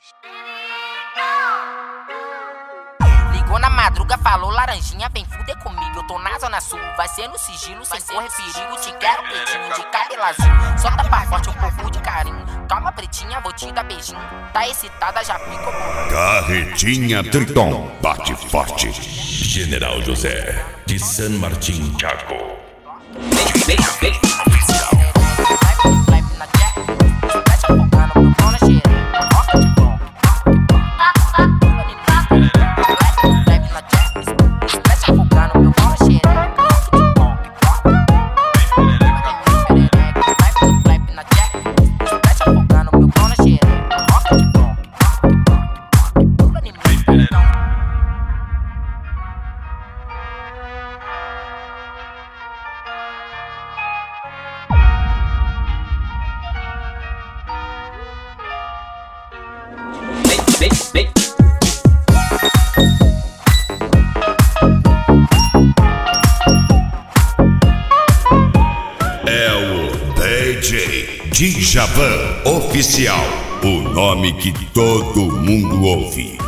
Ligou na madruga, falou laranjinha, vem fuder comigo. Eu tô na zona sul, vai ser no sigilo, sem correr perigo. Te quero pretinho, de cabelo azul. Solta pra forte um pouco de carinho. Calma pretinha, vou te dar beijinho. Tá excitada, já ficou bom. Carretinha Triton, bate forte. General José de San Martín, Chaco. É o DJ Djavan Oficial, o nome que todo mundo ouve.